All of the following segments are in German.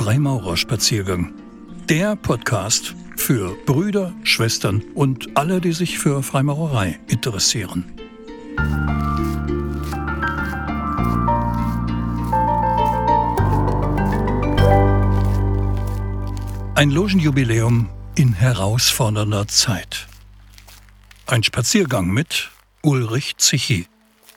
Freimaurerspaziergang. Der Podcast für Brüder, Schwestern und alle, die sich für Freimaurerei interessieren. Ein Logenjubiläum in herausfordernder Zeit. Ein Spaziergang mit Ulrich Zichy.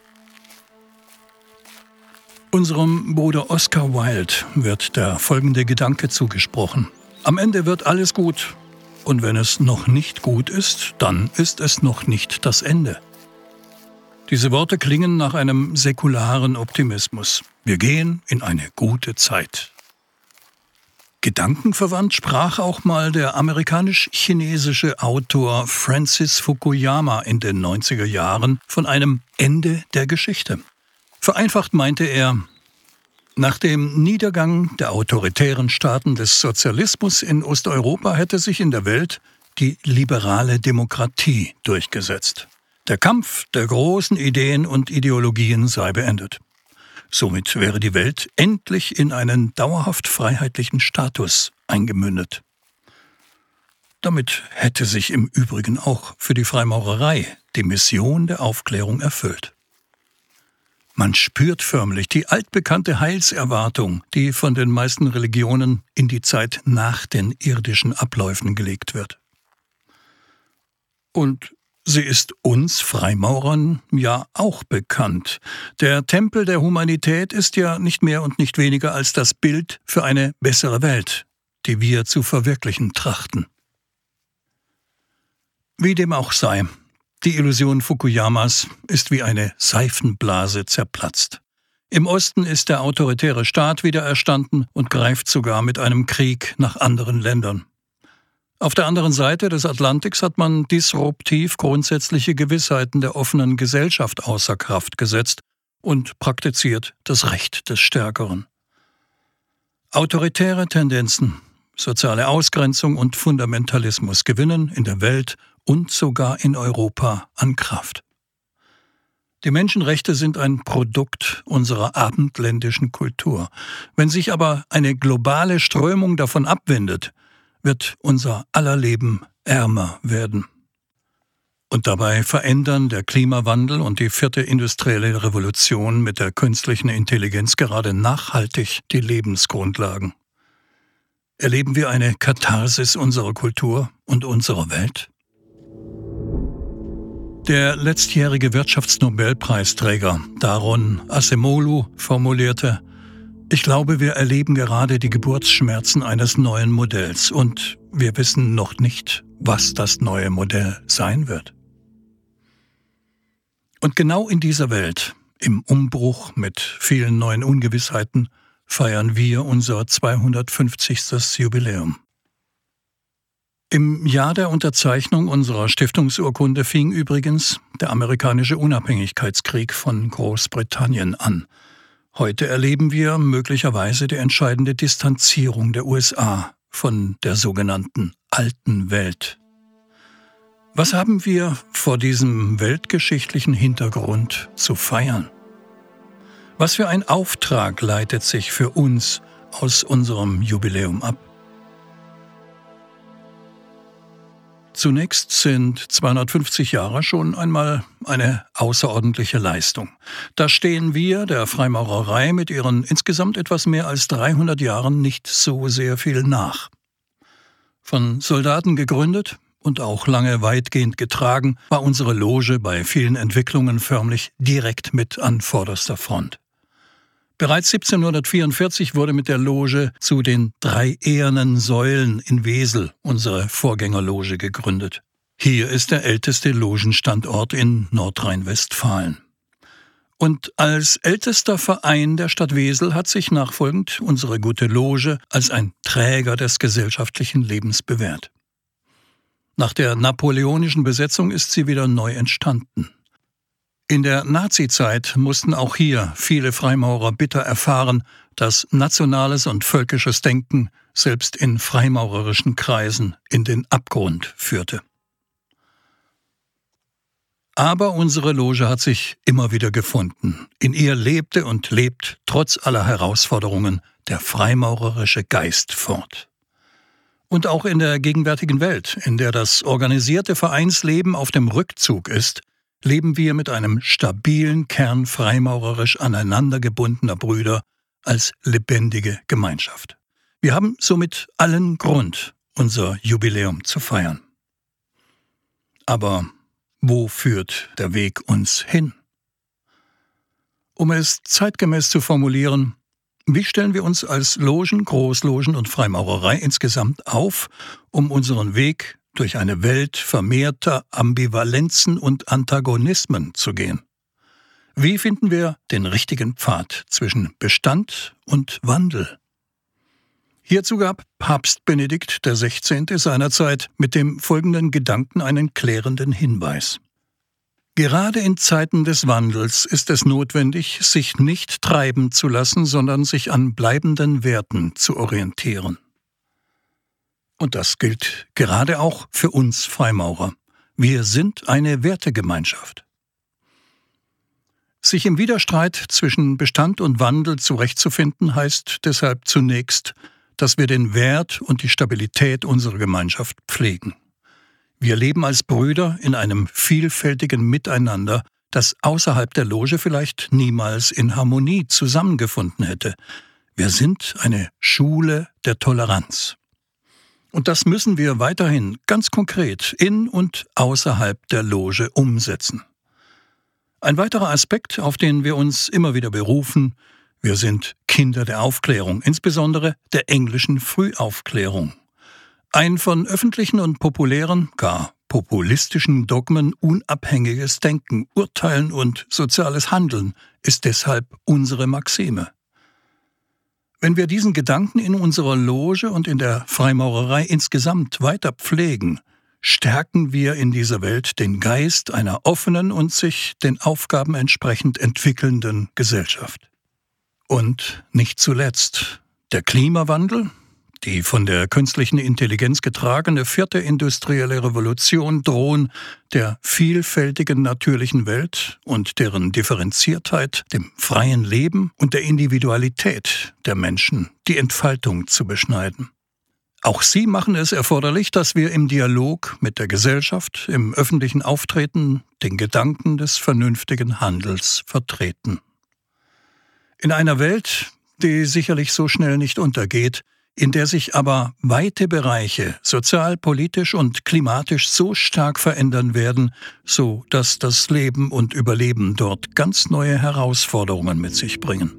Unserem Bruder Oscar Wilde wird der folgende Gedanke zugesprochen: Am Ende wird alles gut. Und wenn es noch nicht gut ist, dann ist es noch nicht das Ende. Diese Worte klingen nach einem säkularen Optimismus. Wir gehen in eine gute Zeit. Gedankenverwandt sprach auch mal der amerikanisch-chinesische Autor Francis Fukuyama in den 90er Jahren von einem Ende der Geschichte. Vereinfacht meinte er: Nach dem Niedergang der autoritären Staaten des Sozialismus in Osteuropa hätte sich in der Welt die liberale Demokratie durchgesetzt. Der Kampf der großen Ideen und Ideologien sei beendet. Somit wäre die Welt endlich in einen dauerhaft freiheitlichen Status eingemündet. Damit hätte sich im Übrigen auch für die Freimaurerei die Mission der Aufklärung erfüllt. Man spürt förmlich die altbekannte Heilserwartung, die von den meisten Religionen in die Zeit nach den irdischen Abläufen gelegt wird. Und sie ist uns Freimaurern ja auch bekannt. Der Tempel der Humanität ist ja nicht mehr und nicht weniger als das Bild für eine bessere Welt, die wir zu verwirklichen trachten. Wie dem auch sei, die Illusion Fukuyamas ist wie eine Seifenblase zerplatzt. Im Osten ist der autoritäre Staat wiedererstanden und greift sogar mit einem Krieg nach anderen Ländern. Auf der anderen Seite des Atlantiks hat man disruptiv grundsätzliche Gewissheiten der offenen Gesellschaft außer Kraft gesetzt und praktiziert das Recht des Stärkeren. Autoritäre Tendenzen, soziale Ausgrenzung und Fundamentalismus gewinnen in der Welt und sogar in Europa an Kraft. Die Menschenrechte sind ein Produkt unserer abendländischen Kultur. Wenn sich aber eine globale Strömung davon abwendet, wird unser aller Leben ärmer werden. Und dabei verändern der Klimawandel und die 4. industrielle Revolution mit der künstlichen Intelligenz gerade nachhaltig die Lebensgrundlagen. Erleben wir eine Katharsis unserer Kultur und unserer Welt? Der letztjährige Wirtschaftsnobelpreisträger Daron Acemoglu formulierte: Ich glaube, wir erleben gerade die Geburtsschmerzen eines neuen Modells und wir wissen noch nicht, was das neue Modell sein wird. Und genau in dieser Welt, im Umbruch mit vielen neuen Ungewissheiten, feiern wir unser 250. Jubiläum. Im Jahr der Unterzeichnung unserer Stiftungsurkunde fing übrigens der amerikanische Unabhängigkeitskrieg von Großbritannien an. Heute erleben wir möglicherweise die entscheidende Distanzierung der USA von der sogenannten alten Welt. Was haben wir vor diesem weltgeschichtlichen Hintergrund zu feiern? Was für ein Auftrag leitet sich für uns aus unserem Jubiläum ab? Zunächst sind 250 Jahre schon einmal eine außerordentliche Leistung. Da stehen wir, der Freimaurerei, mit ihren insgesamt etwas mehr als 300 Jahren nicht so sehr viel nach. Von Soldaten gegründet und auch lange weitgehend getragen, war unsere Loge bei vielen Entwicklungen förmlich direkt mit an vorderster Front. Bereits 1744 wurde mit der Loge zu den 3 ehernen Säulen in Wesel unsere Vorgängerloge gegründet. Hier ist der älteste Logenstandort in Nordrhein-Westfalen. Und als ältester Verein der Stadt Wesel hat sich nachfolgend unsere gute Loge als ein Träger des gesellschaftlichen Lebens bewährt. Nach der napoleonischen Besetzung ist sie wieder neu entstanden. In der Nazizeit mussten auch hier viele Freimaurer bitter erfahren, dass nationales und völkisches Denken selbst in freimaurerischen Kreisen in den Abgrund führte. Aber unsere Loge hat sich immer wieder gefunden. In ihr lebte und lebt trotz aller Herausforderungen der freimaurerische Geist fort. Und auch in der gegenwärtigen Welt, in der das organisierte Vereinsleben auf dem Rückzug ist, leben wir mit einem stabilen Kern freimaurerisch aneinander gebundener Brüder als lebendige Gemeinschaft. Wir haben somit allen Grund, unser Jubiläum zu feiern. Aber wo führt der Weg uns hin? Um es zeitgemäß zu formulieren, wie stellen wir uns als Logen, Großlogen und Freimaurerei insgesamt auf, um unseren Weg durch eine Welt vermehrter Ambivalenzen und Antagonismen zu gehen? Wie finden wir den richtigen Pfad zwischen Bestand und Wandel? Hierzu gab Papst Benedikt XVI. Seinerzeit mit dem folgenden Gedanken einen klärenden Hinweis. Gerade in Zeiten des Wandels ist es notwendig, sich nicht treiben zu lassen, sondern sich an bleibenden Werten zu orientieren. Und das gilt gerade auch für uns Freimaurer. Wir sind eine Wertegemeinschaft. Sich im Widerstreit zwischen Bestand und Wandel zurechtzufinden, heißt deshalb zunächst, dass wir den Wert und die Stabilität unserer Gemeinschaft pflegen. Wir leben als Brüder in einem vielfältigen Miteinander, das außerhalb der Loge vielleicht niemals in Harmonie zusammengefunden hätte. Wir sind eine Schule der Toleranz. Und das müssen wir weiterhin ganz konkret in und außerhalb der Loge umsetzen. Ein weiterer Aspekt, auf den wir uns immer wieder berufen: Wir sind Kinder der Aufklärung, insbesondere der englischen Frühaufklärung. Ein von öffentlichen und populären, gar populistischen Dogmen unabhängiges Denken, Urteilen und soziales Handeln ist deshalb unsere Maxime. Wenn wir diesen Gedanken in unserer Loge und in der Freimaurerei insgesamt weiter pflegen, stärken wir in dieser Welt den Geist einer offenen und sich den Aufgaben entsprechend entwickelnden Gesellschaft. Und nicht zuletzt der Klimawandel, die von der künstlichen Intelligenz getragene 4. industrielle Revolution drohen der vielfältigen natürlichen Welt und deren Differenziertheit, dem freien Leben und der Individualität der Menschen die Entfaltung zu beschneiden. Auch sie machen es erforderlich, dass wir im Dialog mit der Gesellschaft, im öffentlichen Auftreten den Gedanken des vernünftigen Handels vertreten. In einer Welt, die sicherlich so schnell nicht untergeht, in der sich aber weite Bereiche sozial, politisch und klimatisch so stark verändern werden, so dass das Leben und Überleben dort ganz neue Herausforderungen mit sich bringen.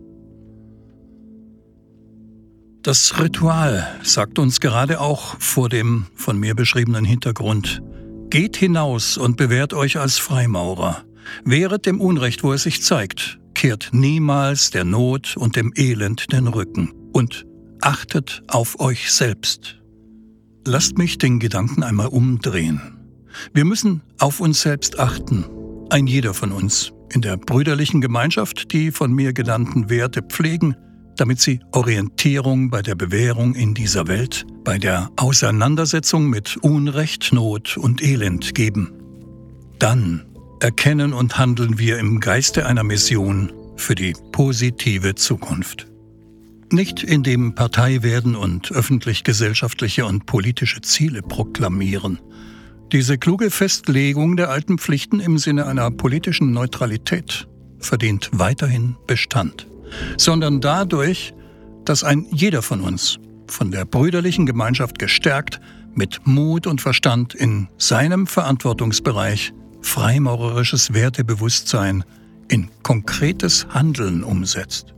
Das Ritual sagt uns gerade auch vor dem von mir beschriebenen Hintergrund: Geht hinaus und bewährt euch als Freimaurer. Wehret dem Unrecht, wo es sich zeigt. Kehrt niemals der Not und dem Elend den Rücken. Und achtet auf euch selbst. Lasst mich den Gedanken einmal umdrehen. Wir müssen auf uns selbst achten. Ein jeder von uns. In der brüderlichen Gemeinschaft die von mir genannten Werte pflegen, damit sie Orientierung bei der Bewährung in dieser Welt, bei der Auseinandersetzung mit Unrecht, Not und Elend geben. Dann erkennen und handeln wir im Geiste einer Mission für die positive Zukunft. Nicht indem Partei werden und öffentlich-gesellschaftliche und politische Ziele proklamieren. Diese kluge Festlegung der alten Pflichten im Sinne einer politischen Neutralität verdient weiterhin Bestand, sondern dadurch, dass ein jeder von uns, von der brüderlichen Gemeinschaft gestärkt, mit Mut und Verstand in seinem Verantwortungsbereich freimaurerisches Wertebewusstsein in konkretes Handeln umsetzt.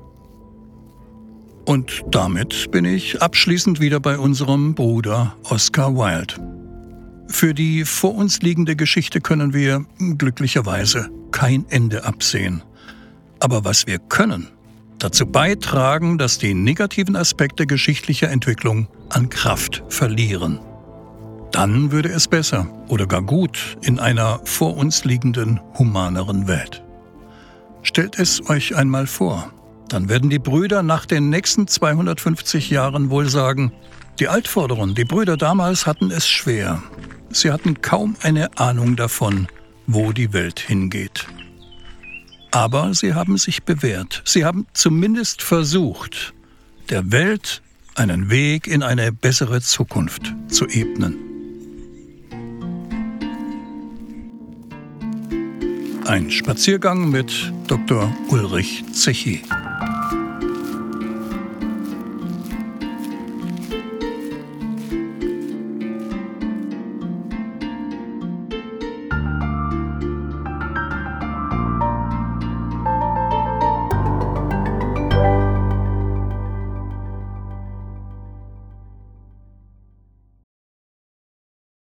Und damit bin ich abschließend wieder bei unserem Bruder Oscar Wilde. Für die vor uns liegende Geschichte können wir glücklicherweise kein Ende absehen. Aber was wir können, dazu beitragen, dass die negativen Aspekte geschichtlicher Entwicklung an Kraft verlieren. Dann würde es besser oder gar gut in einer vor uns liegenden, humaneren Welt. Stellt es euch einmal vor, dann werden die Brüder nach den nächsten 250 Jahren wohl sagen: Die Altvorderen, die Brüder damals hatten es schwer. Sie hatten kaum eine Ahnung davon, wo die Welt hingeht. Aber sie haben sich bewährt. Sie haben zumindest versucht, der Welt einen Weg in eine bessere Zukunft zu ebnen. Ein Spaziergang mit Dr. Ulrich Zechy.